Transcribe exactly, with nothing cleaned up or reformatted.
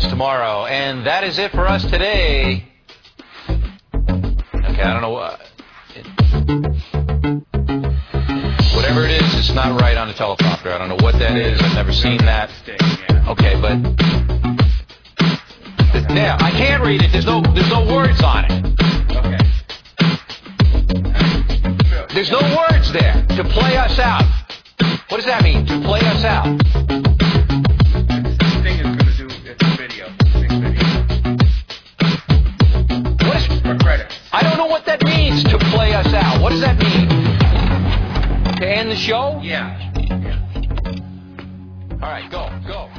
tomorrow. And that is it for us today. Okay, I don't know what... Whatever it is, it's not right on the teleprompter. I don't know what that is. I've never seen that. Okay, but... Now, I can't read it. There's no, there's no words on it. Okay. There's no words there to play us out. What does that mean, to play us out? This thing is going to do, it's a video. Big video. What is... For credits. I don't know what that means, to play us out. What does that mean? To end the show? Yeah. Yeah. All right, go, go.